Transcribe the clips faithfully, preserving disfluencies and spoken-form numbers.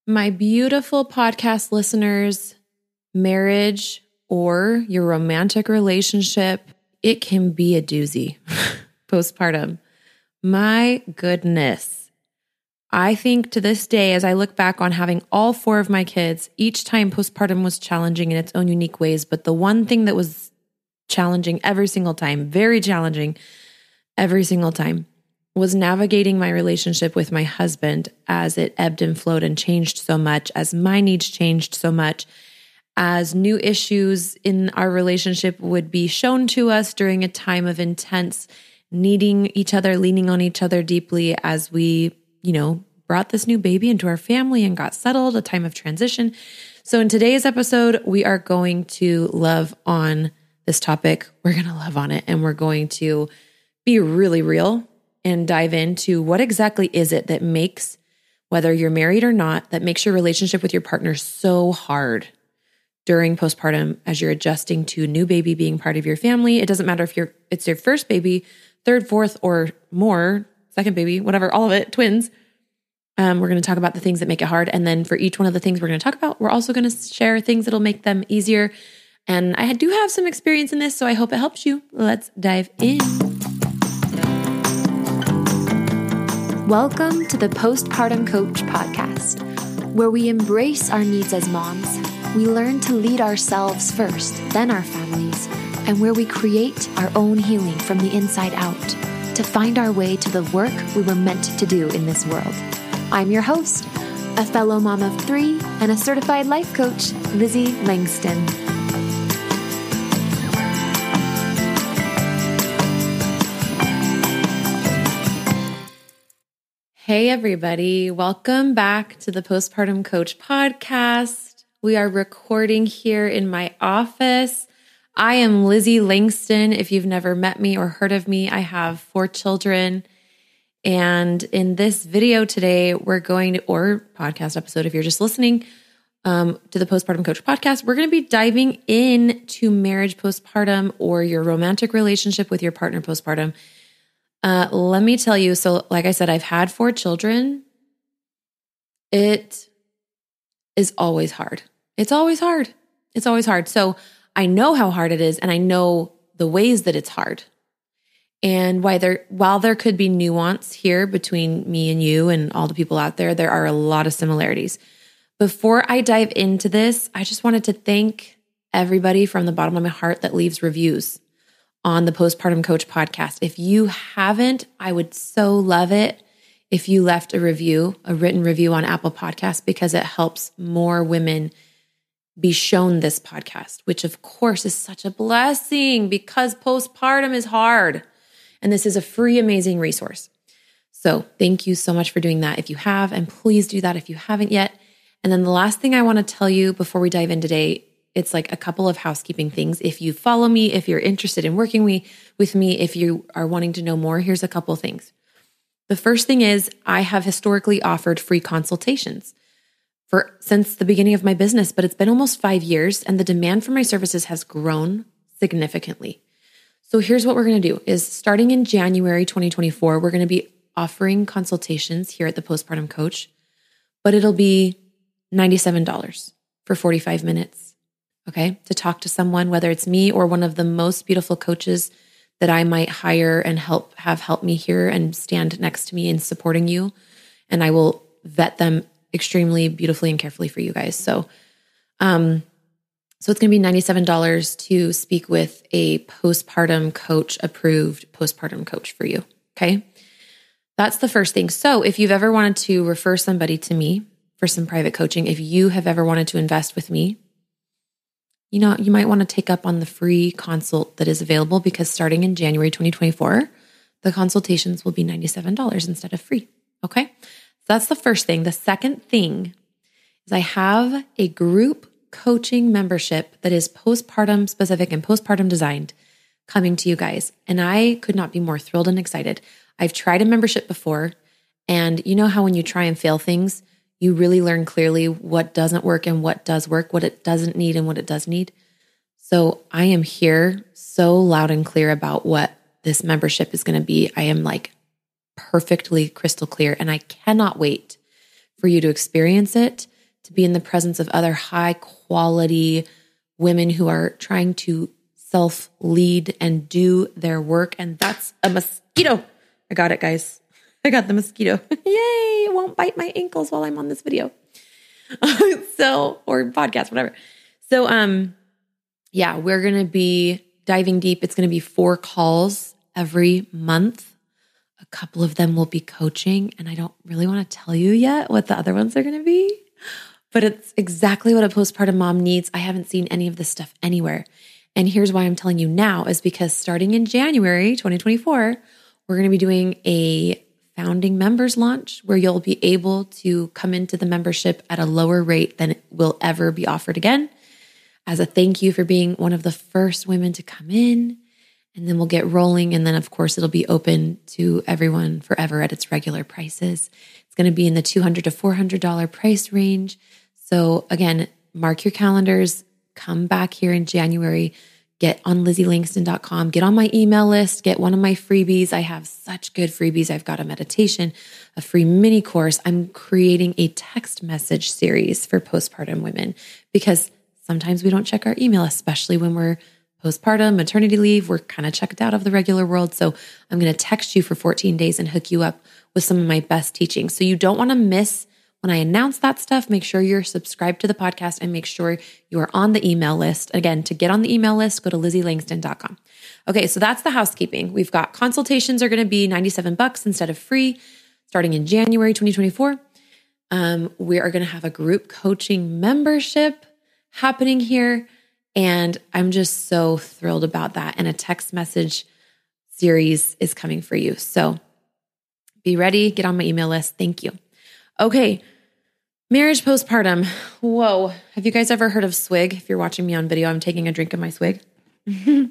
My beautiful podcast listeners, marriage or your romantic relationship, it can be a doozy postpartum. My goodness. I think to this day, as I look back on having all four of my kids, each time postpartum was challenging in its own unique ways. But the one thing that was challenging every single time, very challenging every single time, was navigating my relationship with my husband as it ebbed and flowed and changed so much, as my needs changed so much, as new issues in our relationship would be shown to us during a time of intense needing each other, leaning on each other deeply as we, you know, brought this new baby into our family and got settled, a time of transition. So in today's episode, we are going to love on this topic. We're going to love on it, and we're going to be really real and dive into what exactly is it that makes, whether you're married or not, that makes your relationship with your partner so hard during postpartum as you're adjusting to new baby being part of your family. It doesn't matter if you're it's your first baby, third, fourth, or more, second baby, whatever, all of it, twins. Um, we're going to talk about the things that make it hard. And then for each one of the things we're going to talk about, we're also going to share things that'll make them easier. And I do have some experience in this, so I hope it helps you. Let's dive in. Welcome to the Postpartum Coach podcast, where we embrace our needs as moms. We learn to lead ourselves first, then our families, and where we create our own healing from the inside out to find our way to the work we were meant to do in this world. I'm your host, a fellow mom of three and a certified life coach, Lizzie Langston. Hey, everybody. Welcome back to the Postpartum Coach podcast. We are recording here in my office. I am Lizzie Langston. If you've never met me or heard of me, I have four children. And in this video today, we're going to, or podcast episode, if you're just listening um, to the Postpartum Coach podcast, we're going to be diving into marriage postpartum or your romantic relationship with your partner postpartum. Uh, let me tell you, so like I said, I've had four children. It is always hard. It's always hard. It's always hard. So I know how hard it is, and I know the ways that it's hard. And why there, while there could be nuance here between me and you and all the people out there, there are a lot of similarities. Before I dive into this, I just wanted to thank everybody from the bottom of my heart that leaves reviews on the Postpartum Coach podcast. If you haven't, I would so love it if you left a review, a written review on Apple Podcasts, because it helps more women be shown this podcast, which of course is such a blessing because postpartum is hard. And this is a free, amazing resource. So thank you so much for doing that if you have, and please do that if you haven't yet. And then the last thing I want to tell you before we dive in today, it's like a couple of housekeeping things. If you follow me, if you're interested in working we, with me, if you are wanting to know more, here's a couple of things. The first thing is I have historically offered free consultations for since the beginning of my business, but it's been almost five years and the demand for my services has grown significantly. So here's what we're going to do is starting in January twenty twenty-four, we're going to be offering consultations here at the Postpartum Coach, but it'll be ninety-seven dollars for forty-five minutes. Okay, to talk to someone, whether it's me or one of the most beautiful coaches that I might hire and help have help me here and stand next to me in supporting you. And I will vet them extremely beautifully and carefully for you guys. So, um, so it's going to be ninety-seven dollars to speak with a postpartum coach, approved postpartum coach for you. Okay, that's the first thing. So if you've ever wanted to refer somebody to me for some private coaching, if you have ever wanted to invest with me, you know, you might want to take up on the free consult that is available because starting in January twenty twenty-four, the consultations will be ninety-seven dollars instead of free. Okay. So that's the first thing. The second thing is I have a group coaching membership that is postpartum specific and postpartum designed coming to you guys. And I could not be more thrilled and excited. I've tried a membership before, and you know how when you try and fail things, you really learn clearly what doesn't work and what does work, what it doesn't need and what it does need. So I am here so loud and clear about what this membership is going to be. I am like perfectly crystal clear, and I cannot wait for you to experience it to be in the presence of other high quality women who are trying to self-lead and do their work. And that's a mosquito. I got it, guys. I got the mosquito. Yay. It won't bite my ankles while I'm on this video. so, or podcast, whatever. So, um, yeah, we're going to be diving deep. It's going to be four calls every month. A couple of them will be coaching, and I don't really want to tell you yet what the other ones are going to be, but it's exactly what a postpartum mom needs. I haven't seen any of this stuff anywhere. And here's why I'm telling you now is because starting in January twenty twenty-four, we're going to be doing a founding members launch where you'll be able to come into the membership at a lower rate than it will ever be offered again as a thank you for being one of the first women to come in. And then we'll get rolling. And then, of course, it'll be open to everyone forever at its regular prices. It's going to be in the two hundred dollars to four hundred dollars price range. So again, mark your calendars, come back here in January, get on lizzie langston dot com, get on my email list, get one of my freebies. I have such good freebies. I've got a meditation, a free mini course. I'm creating a text message series for postpartum women because sometimes we don't check our email, especially when we're postpartum, maternity leave, we're kind of checked out of the regular world. So I'm going to text you for fourteen days and hook you up with some of my best teaching. So you don't want to miss when I announce that stuff. Make sure you're subscribed to the podcast and make sure you are on the email list. Again, to get on the email list, go to lizzie langston dot com. Okay, so that's the housekeeping. We've got consultations are going to be ninety-seven bucks instead of free starting in January twenty twenty-four. Um, we are going to have a group coaching membership happening here. And I'm just so thrilled about that. And a text message series is coming for you. So be ready, get on my email list. Thank you. Okay. Marriage postpartum. Whoa. Have you guys ever heard of Swig? If you're watching me on video, I'm taking a drink of my Swig. mm.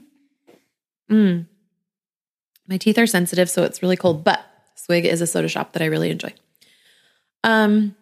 My teeth are sensitive, so it's really cold, but Swig is a soda shop that I really enjoy. Um,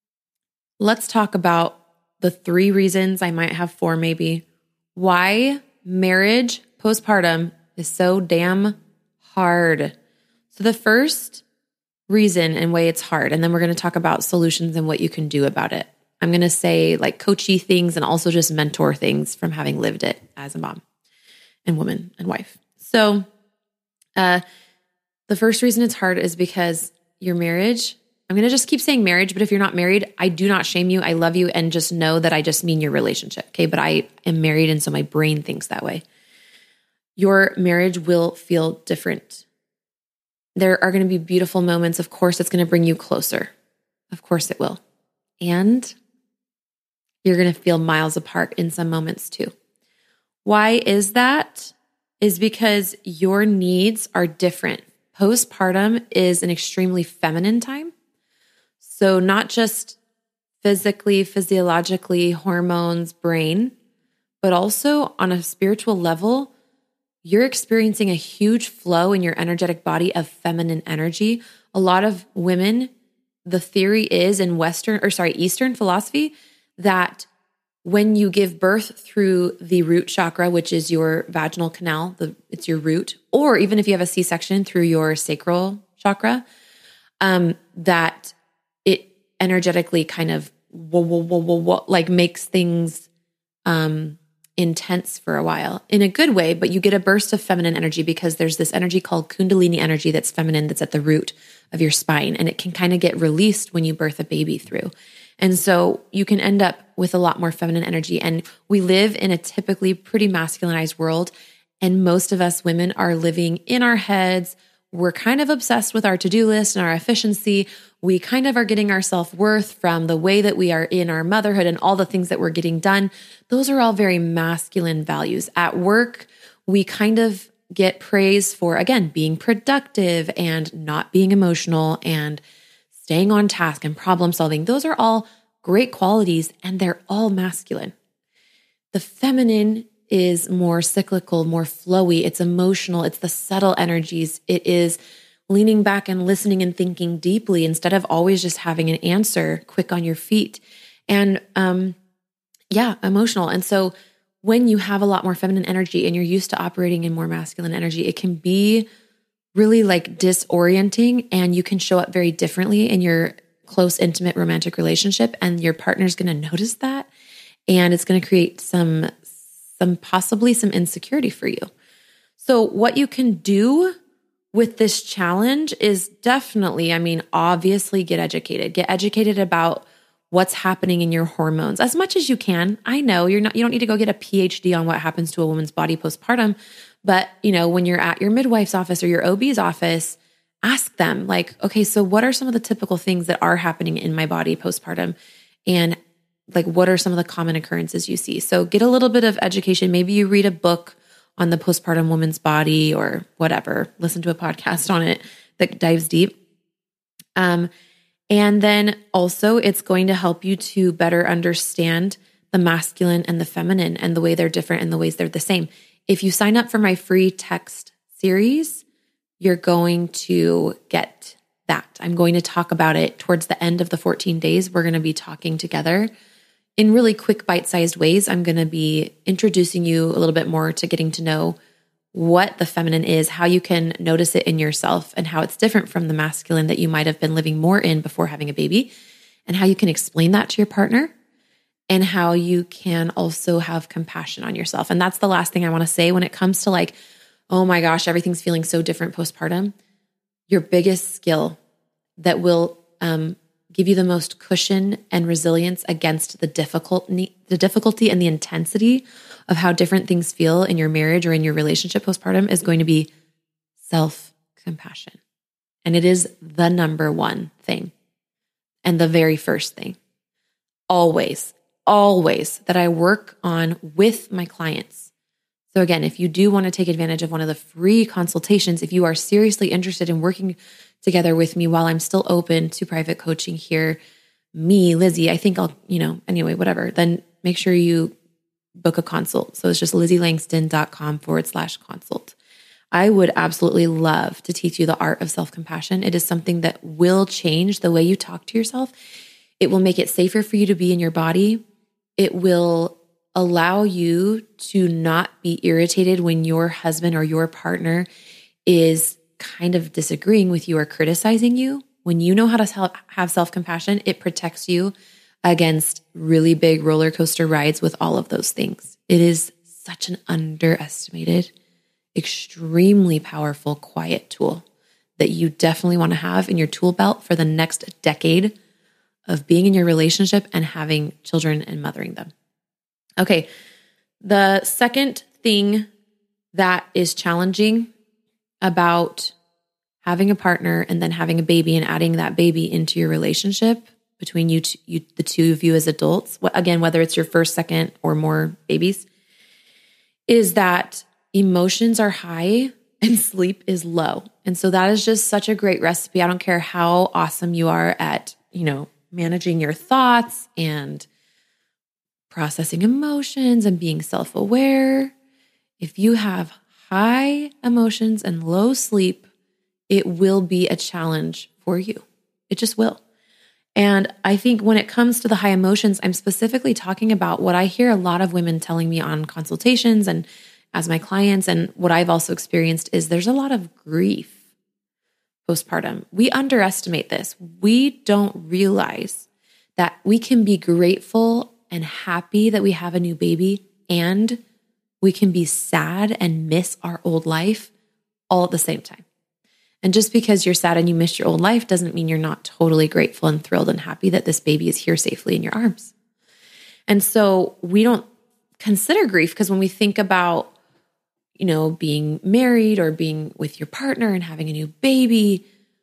let's talk about the three reasons, I might have four maybe, why marriage postpartum is so damn hard. So the first reason and way it's hard, and then we're going to talk about solutions and what you can do about it. I'm going to say like coachy things and also just mentor things from having lived it as a mom and woman and wife. So uh, the first reason it's hard is because your marriage, I'm going to just keep saying marriage, but if you're not married, I do not shame you. I love you. And just know that I just mean your relationship. Okay. But I am married. And so my brain thinks that way. Your marriage will feel different. There are going to be beautiful moments. Of course, it's going to bring you closer. Of course it will. And you're going to feel miles apart in some moments too. Why is that? Is because your needs are different. Postpartum is an extremely feminine time. So not just physically, physiologically, hormones, brain, but also on a spiritual level, you're experiencing a huge flow in your energetic body of feminine energy. A lot of women, the theory is in Western, or sorry, Eastern philosophy, that when you give birth through the root chakra, which is your vaginal canal, the, it's your root, or even if you have a C-section through your sacral chakra, um, that it energetically kind of whoa, whoa, whoa, whoa, whoa, like makes things um, intense for a while in a good way, but you get a burst of feminine energy because there's this energy called Kundalini energy that's feminine, that's at the root of your spine. And it can kind of get released when you birth a baby through. And so you can end up with a lot more feminine energy. And we live in a typically pretty masculinized world. And most of us women are living in our heads. We're kind of obsessed with our to-do list and our efficiency. We kind of are getting our self-worth from the way that we are in our motherhood and all the things that we're getting done. Those are all very masculine values. At work, we kind of get praise for, again, being productive and not being emotional and staying on task and problem solving. Those are all great qualities and they're all masculine. The feminine is more cyclical, more flowy. It's emotional. It's the subtle energies. It is leaning back and listening and thinking deeply instead of always just having an answer quick on your feet. And um, yeah, emotional. And so when you have a lot more feminine energy and you're used to operating in more masculine energy, it can be really like disorienting and you can show up very differently in your close, intimate, romantic relationship, and your partner's going to notice that, and it's going to create some, some possibly some insecurity for you. So what you can do with this challenge is definitely, I mean, obviously get educated. Get educated about what's happening in your hormones as much as you can. I know you're not, you don't need to go get a P H D on what happens to a woman's body postpartum, but you know, when you're at your midwife's office or your O B's office, ask them like, okay, so what are some of the typical things that are happening in my body postpartum? And like, what are some of the common occurrences you see? So get a little bit of education. Maybe you read a book on the postpartum woman's body or whatever, listen to a podcast on it that dives deep. Um, and then also it's going to help you to better understand the masculine and the feminine and the way they're different and the ways they're the same. If you sign up for my free text series, you're going to get that. I'm going to talk about it towards the end of the fourteen days. We're going to be talking together in really quick, bite-sized ways. I'm going to be introducing you a little bit more to getting to know what the feminine is, how you can notice it in yourself, and how it's different from the masculine that you might have been living more in before having a baby, and how you can explain that to your partner, and how you can also have compassion on yourself. And that's the last thing I want to say when it comes to like, oh my gosh, everything's feeling so different postpartum. Your biggest skill that will um, give you the most cushion and resilience against the difficult, the difficulty and the intensity of how different things feel in your marriage or in your relationship postpartum is going to be self-compassion. And it is the number one thing and the very first thing. Always, always that I work on with my clients. So again, if you do want to take advantage of one of the free consultations, if you are seriously interested in working together with me while I'm still open to private coaching here, me, Lizzie, I think I'll, you know, anyway, whatever, then make sure you book a consult. So it's just lizzielangston.com forward slash consult. I would absolutely love to teach you the art of self-compassion. It is something that will change the way you talk to yourself. It will make it safer for you to be in your body. It will allow you to not be irritated when your husband or your partner is kind of disagreeing with you or criticizing you. When you know how to have self-compassion, it protects you against really big roller coaster rides with all of those things. It is such an underestimated, extremely powerful, quiet tool that you definitely want to have in your tool belt for the next decade of being in your relationship and having children and mothering them. Okay, the second thing that is challenging about having a partner and then having a baby and adding that baby into your relationship between you, two, you the two of you as adults, again, whether it's your first, second, or more babies, is that emotions are high and sleep is low. And so that is just such a great recipe. I don't care how awesome you are at, you know, managing your thoughts and processing emotions and being self-aware. If you have high emotions and low sleep, it will be a challenge for you. It just will. And I think when it comes to the high emotions, I'm specifically talking about what I hear a lot of women telling me on consultations and as my clients, and what I've also experienced is there's a lot of grief postpartum. We underestimate this. We don't realize that we can be grateful and happy that we have a new baby, and we can be sad and miss our old life all at the same time. And just because you're sad and you miss your old life doesn't mean you're not totally grateful and thrilled and happy that this baby is here safely in your arms. And so we don't consider grief because when we think about, you know, being married or being with your partner and having a new baby,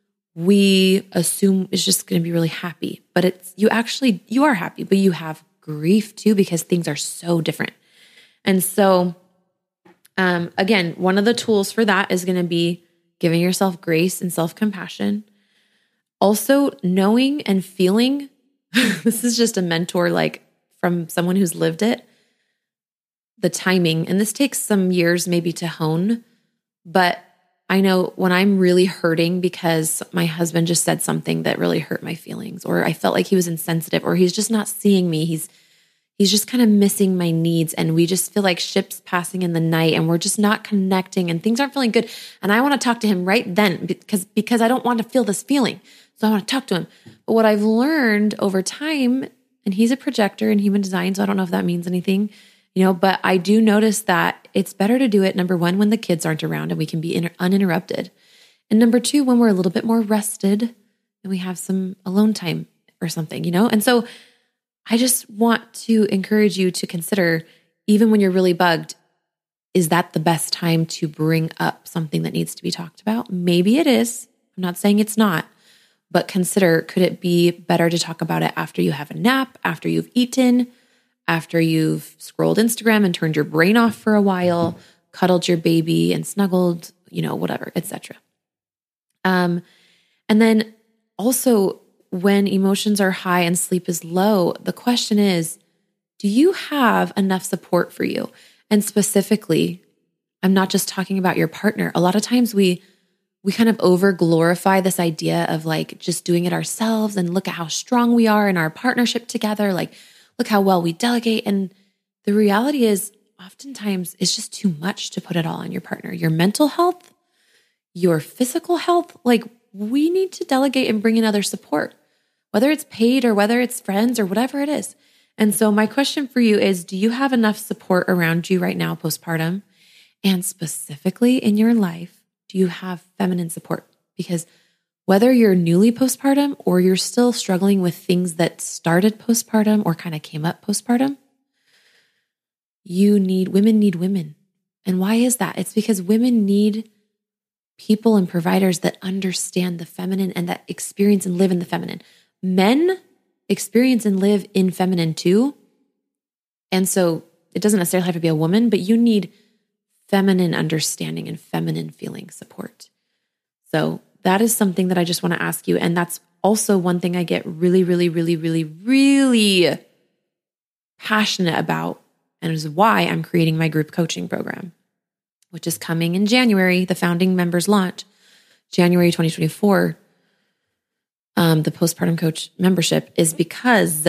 we assume it's just going to be really happy. But it's, you actually, you are happy, but you have grief too because things are so different. And so, um, again, one of the tools for that is going to be giving yourself grace and self-compassion. Also knowing and feeling, this is just a mentor, like from someone who's lived it, the timing. And this takes some years maybe to hone, but I know when I'm really hurting because my husband just said something that really hurt my feelings, or I felt like he was insensitive, or he's just not seeing me. He's He's just kind of missing my needs, and we just feel like ships passing in the night, and we're just not connecting, and things aren't feeling good. And I want to talk to him right then because, because I don't want to feel this feeling. So I want to talk to him. But what I've learned over time, and he's a projector in human design, so I don't know if that means anything, you know, but I do notice that it's better to do it, number one, when the kids aren't around and we can be inter- uninterrupted. And number two, when we're a little bit more rested and we have some alone time or something, you know? And so I just want to encourage you to consider, even when you're really bugged, is that the best time to bring up something that needs to be talked about? Maybe it is. I'm not saying it's not, but consider, could it be better to talk about it after you have a nap, after you've eaten, after you've scrolled Instagram and turned your brain off for a while, cuddled your baby and snuggled, you know, whatever, et cetera. Um, and then also when emotions are high and sleep is low, the question is, do you have enough support for you? And specifically, I'm not just talking about your partner. A lot of times we we kind of over glorify this idea of like just doing it ourselves and look at how strong we are in our partnership together. Like, look how well we delegate. And the reality is oftentimes it's just too much to put it all on your partner. Your mental health, your physical health, like we need to delegate and bring in other support, whether it's paid or whether it's friends or whatever it is. And so my question for you is, do you have enough support around you right now postpartum? And specifically in your life, do you have feminine support? Because whether you're newly postpartum or you're still struggling with things that started postpartum or kind of came up postpartum, you need, women need women. And why is that? It's because women need people and providers that understand the feminine and that experience and live in the feminine. Men experience and live in feminine too. And so it doesn't necessarily have to be a woman, but you need feminine understanding and feminine feeling support. So that is something that I just want to ask you. And that's also one thing I get really, really, really, really, really passionate about. And is why I'm creating my group coaching program, which is coming in January, the founding members launch, January twenty twenty-four. Um, the postpartum coach membership is because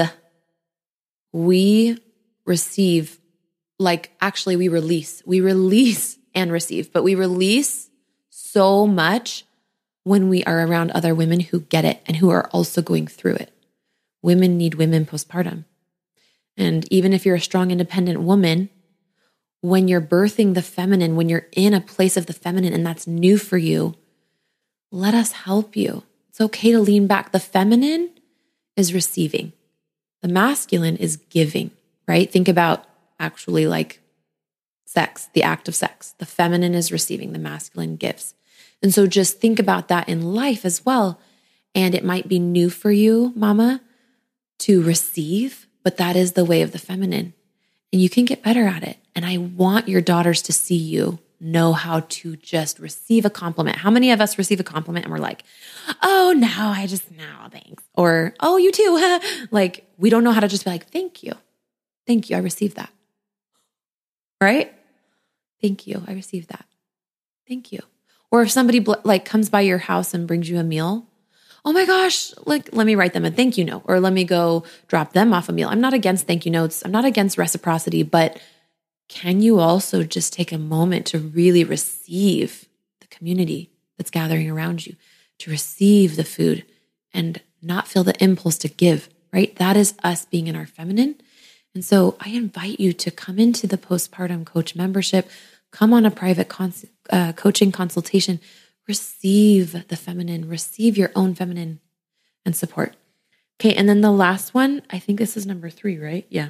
we receive, like actually we release, we release and receive, but we release so much when we are around other women who get it and who are also going through it. Women need women postpartum. And even if you're a strong, independent woman, when you're birthing the feminine, when you're in a place of the feminine and that's new for you, let us help you. It's okay to lean back. The feminine is receiving. The masculine is giving, right? Think about actually like sex, the act of sex. The feminine is receiving, the masculine gives. And so just think about that in life as well. And it might be new for you, mama, to receive, but that is the way of the feminine. And you can get better at it. And I want your daughters to see you know how to just receive a compliment. How many of us receive a compliment and we're like, oh, no, I just, no, thanks. Or, oh, you too. Like, we don't know how to just be like, thank you. Thank you. I received that. Right? Thank you. I received that. Thank you. Or if somebody like comes by your house and brings you a meal, oh my gosh, like, let me write them a thank you note, or let me go drop them off a meal. I'm not against thank you notes. I'm not against reciprocity, but can you also just take a moment to really receive the community that's gathering around you, to receive the food and not feel the impulse to give, right? That is us being in our feminine. And so I invite you to come into the postpartum coach membership, come on a private cons- uh, coaching consultation, receive the feminine, receive your own feminine and support. Okay. And then the last one, I think this is number three, right? Yeah.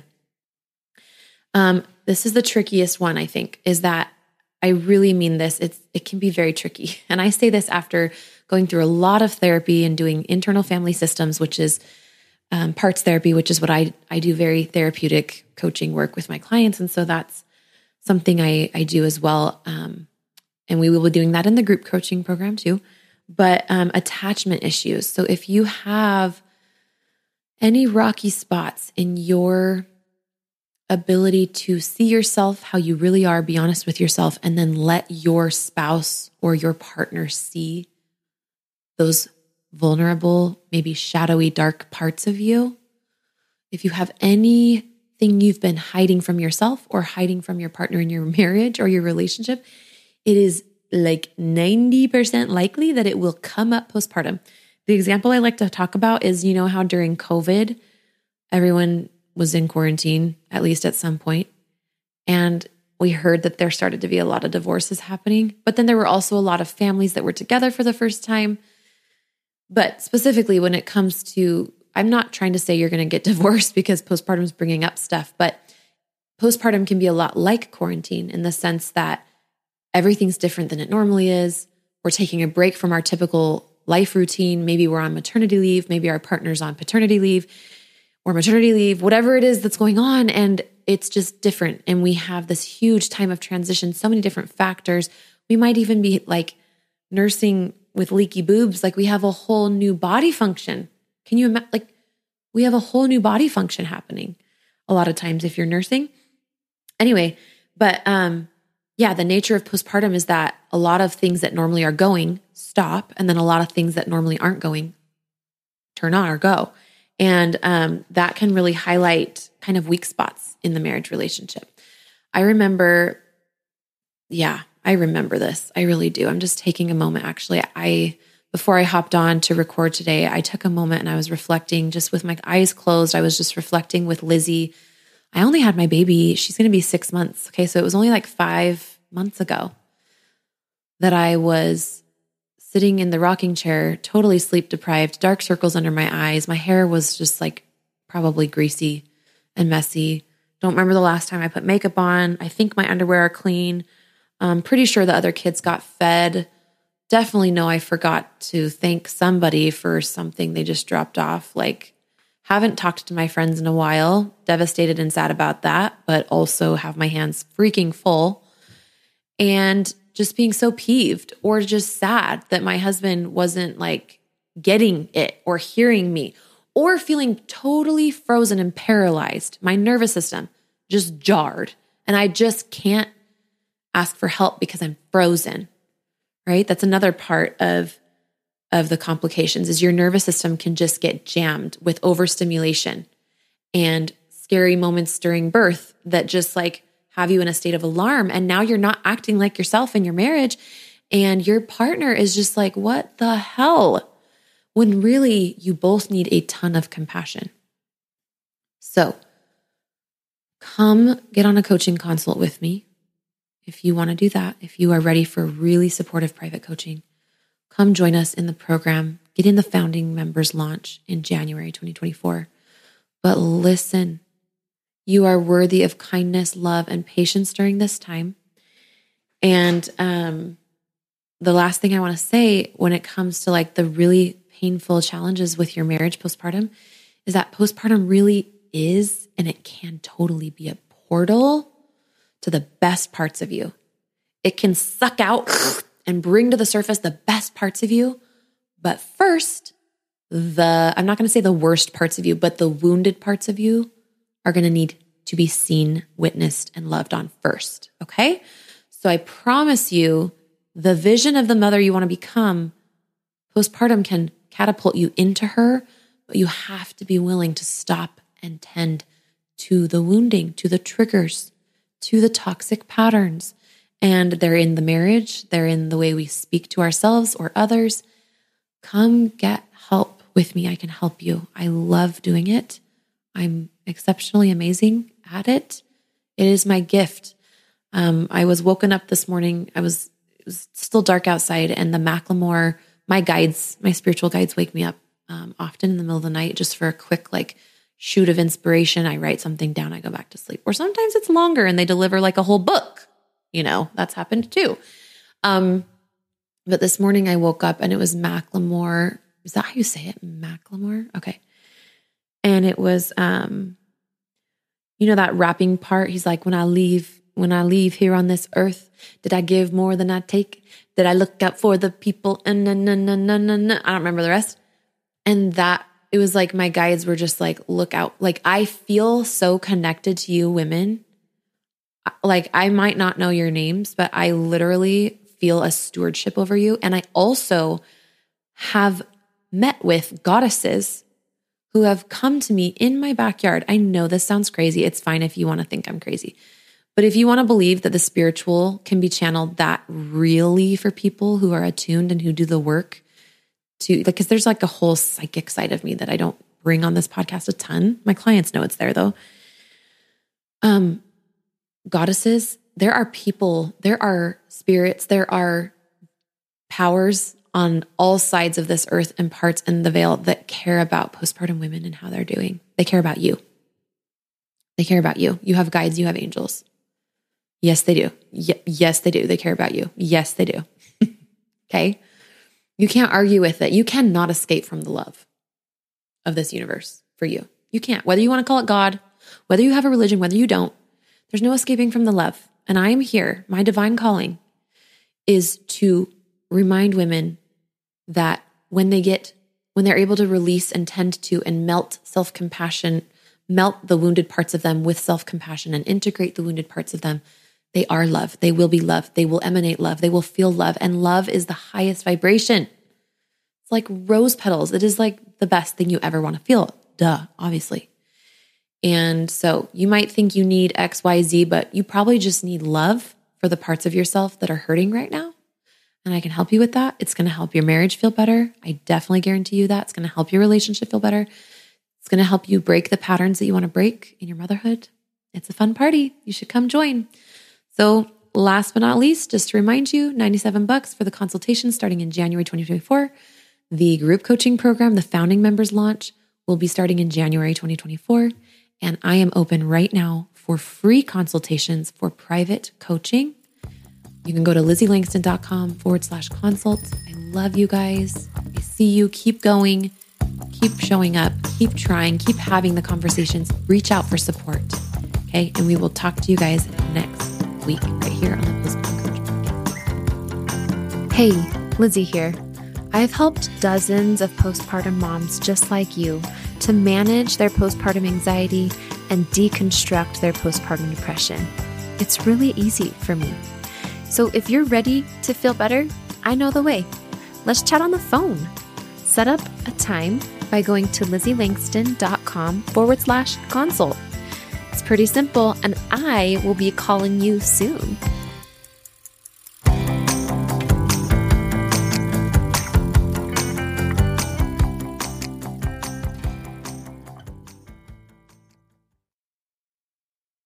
Um, this is the trickiest one, I think, is that I really mean this. It's, it can be very tricky. And I say this after going through a lot of therapy and doing internal family systems, which is um, parts therapy, which is what I, I do, very therapeutic coaching work with my clients. And so that's something I, I do as well. Um, and we will be doing that in the group coaching program too. But um, attachment issues. So if you have any rocky spots in your ability to see yourself how you really are, be honest with yourself, and then let your spouse or your partner see those vulnerable, maybe shadowy, dark parts of you. If you have anything you've been hiding from yourself or hiding from your partner in your marriage or your relationship, it is like ninety percent likely that it will come up postpartum, the example I like to talk about is, you know, how during COVID, everyone was in quarantine, at least at some point, and we heard that there started to be a lot of divorces happening, but then there were also a lot of families that were together for the first time. But specifically when it comes to, I'm not trying to say you're going to get divorced because postpartum is bringing up stuff, but postpartum can be a lot like quarantine in the sense that everything's different than it normally is. We're taking a break from our typical life routine. Maybe we're on maternity leave. Maybe our partner's on paternity leave or maternity leave, whatever it is that's going on. And it's just different. And we have this huge time of transition, so many different factors. We might even be like nursing with leaky boobs. Like we have a whole new body function. Can you imagine? Like we have a whole new body function happening a lot of times if you're nursing. Anyway, but um, yeah, the nature of postpartum is that a lot of things that normally are going stop, and then a lot of things that normally aren't going turn on or go. And um, that can really highlight kind of weak spots in the marriage relationship. I remember, yeah, I remember this. I really do. I'm just taking a moment. Actually, I, before I hopped on to record today, I took a moment and I was reflecting just with my eyes closed. I was just reflecting with Lizzie. I only had my baby. She's going to be six months. Okay. So it was only like five months ago that I was sitting in the rocking chair, totally sleep deprived, dark circles under my eyes. My hair was just like probably greasy and messy. Don't remember the last time I put makeup on. I think my underwear are clean. I'm pretty sure the other kids got fed. Definitely know I forgot to thank somebody for something they just dropped off. Like, haven't talked to my friends in a while. Devastated and sad about that, but also have my hands freaking full. And just being so peeved or just sad that my husband wasn't like getting it or hearing me or feeling totally frozen and paralyzed. My nervous system just jarred and I just can't ask for help because I'm frozen, right? That's another part of, of the complications is your nervous system can just get jammed with overstimulation and scary moments during birth that just like have you in a state of alarm. And now you're not acting like yourself in your marriage. And your partner is just like, what the hell? When really you both need a ton of compassion. So come get on a coaching consult with me. If you want to do that, if you are ready for really supportive private coaching, come join us in the program. Get in the founding members launch in January twenty twenty-four. But listen, you are worthy of kindness, love, and patience during this time. And um, the last thing I want to say when it comes to like the really painful challenges with your marriage postpartum is that postpartum really is, and it can totally be a portal to the best parts of you. It can suck out and bring to the surface the best parts of you. But first, the, I'm not going to say the worst parts of you, but the wounded parts of you are going to need to be seen, witnessed, and loved on first, okay? So I promise you, the vision of the mother you want to become, postpartum can catapult you into her, but you have to be willing to stop and tend to the wounding, to the triggers, to the toxic patterns. And they're in the marriage, they're in the way we speak to ourselves or others. Come get help with me. I can help you. I love doing it. I'm exceptionally amazing at it. It is my gift. Um, I was woken up this morning. I was, it was still dark outside, and the Macklemore, my guides, my spiritual guides wake me up um, often in the middle of the night just for a quick like shoot of inspiration. I write something down, I go back to sleep. Or sometimes it's longer and they deliver like a whole book. You know, that's happened too. Um, but this morning I woke up and it was Macklemore. Is that how you say it? Macklemore? Okay. And it was, um, you know, that rapping part. He's like, when I leave, when I leave here on this earth, did I give more than I take? Did I look out for the people? And no, no, no, no, no, no. I don't remember the rest. And that, it was like my guides were just like, look out. Like, I feel so connected to you women. Like, I might not know your names, but I literally feel a stewardship over you. And I also have met with goddesses who have come to me in my backyard. I know this sounds crazy. It's fine if you want to think I'm crazy. But if you want to believe that the spiritual can be channeled that really for people who are attuned and who do the work to, like, because there's like a whole psychic side of me that I don't bring on this podcast a ton. My clients know it's there though. Um, goddesses, there are people, there are spirits, there are powers on all sides of this earth and parts in the veil that care about postpartum women and how they're doing. They care about you. They care about you. You have guides, you have angels. Yes, they do. Y- yes, they do. They care about you. Yes, they do. Okay. You can't argue with it. You cannot escape from the love of this universe for you. You can't, whether you want to call it God, whether you have a religion, whether you don't, there's no escaping from the love. And I am here. My divine calling is to remind women that when they get, when they're able to release and tend to and melt self-compassion, melt the wounded parts of them with self-compassion and integrate the wounded parts of them, they are love. They will be loved. They will emanate love. They will feel love. And love is the highest vibration. It's like rose petals. It is like the best thing you ever want to feel. Duh, obviously. And so you might think you need X, Y, Z, but you probably just need love for the parts of yourself that are hurting right now. And I can help you with that. It's going to help your marriage feel better. I definitely guarantee you that. It's going to help your relationship feel better. It's going to help you break the patterns that you want to break in your motherhood. It's a fun party. You should come join. So last but not least, just to remind you, ninety-seven bucks for the consultation starting in January twenty twenty-four. The group coaching program, the founding members launch, will be starting in January twenty twenty-four. And I am open right now for free consultations for private coaching. You can go to lizzieLangston.com forward slash consult. I love you guys. I see you. Keep going. Keep showing up. Keep trying. Keep having the conversations. Reach out for support. Okay. And we will talk to you guys next week right here on the Postpartum Coach Podcast. Hey, Lizzie here. I've helped dozens of postpartum moms just like you to manage their postpartum anxiety and deconstruct their postpartum depression. It's really easy for me. So if you're ready to feel better, I know the way. Let's chat on the phone. Set up a time by going to lizzieLangston.com forward slash consult. It's pretty simple, and I will be calling you soon.